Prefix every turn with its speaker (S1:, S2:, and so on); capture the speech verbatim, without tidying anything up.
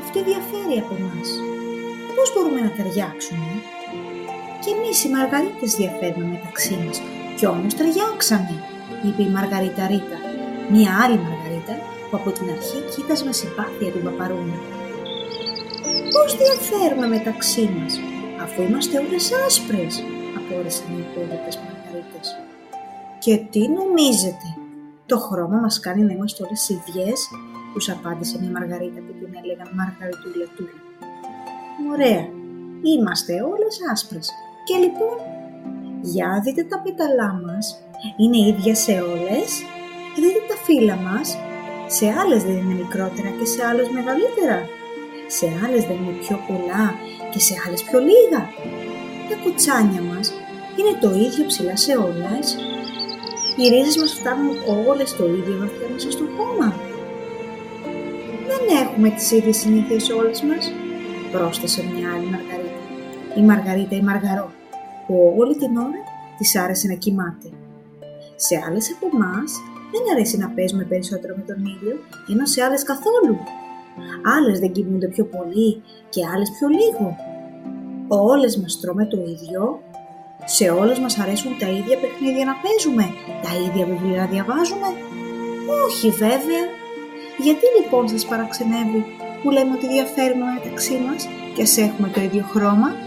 S1: αυτό διαφέρει από εμάς. Πώς μπορούμε να ταιριάξουμε? Και εμείς οι Μαργαρίτες διαφέρουμε μεταξύ μας, κι όμως ταιριάξαμε, είπε η Μαργαρίτα Ρίτα, μία άλλη Μαργαρίτα που από την αρχή κοίταζε με συμπάθεια την Παπαρούνα. Πώς διαφέρουμε μεταξύ μας, αφού είμαστε όλες άσπρες, απόρρισαν οι υπόλοιπες Μαργαρίτες. Και τι νομίζετε, το χρώμα μας κάνει να είμαστε όλες ίδιες, τους απάντησε μια Μαργαρίτα που την έλεγαν Μαργαριτούλα Τούλα. Ωραία, είμαστε όλες άσπρες. Και λοιπόν, για δείτε τα πέταλά μας, είναι ίδια σε όλες. Δείτε τα φύλλα μας, σε άλλες δεν είναι μικρότερα και σε άλλες μεγαλύτερα. Σε άλλες δεν είναι πιο πολλά και σε άλλες πιο λίγα. Τα κοτσάνια μας είναι το ίδιο ψηλά σε όλες. Οι ρίζες μας φτάνουν όλες το ίδιο βαθιά μέσα στο χώμα. Δεν έχουμε τις ίδιες συνήθειες όλες μας, πρόσθεσε μια άλλη Μαργαρίτα. Η Μαργαρίτα η Μαργαρό, που όλη την ώρα της άρεσε να κοιμάται. Σε άλλες από εμάς δεν αρέσει να παίζουμε περισσότερο με τον ήλιο, ενώ σε άλλες καθόλου. Άλλες δεν κοιμούνται πιο πολύ και άλλες πιο λίγο. Όλες μας τρώμε το ίδιο. Σε όλες μας αρέσουν τα ίδια παιχνίδια να παίζουμε, τα ίδια βιβλία να διαβάζουμε. Όχι βέβαια. Γιατί λοιπόν σας παραξενεύει που λέμε ότι διαφέρουμε μεταξύ μας και ας έχουμε το ίδιο χρώμα?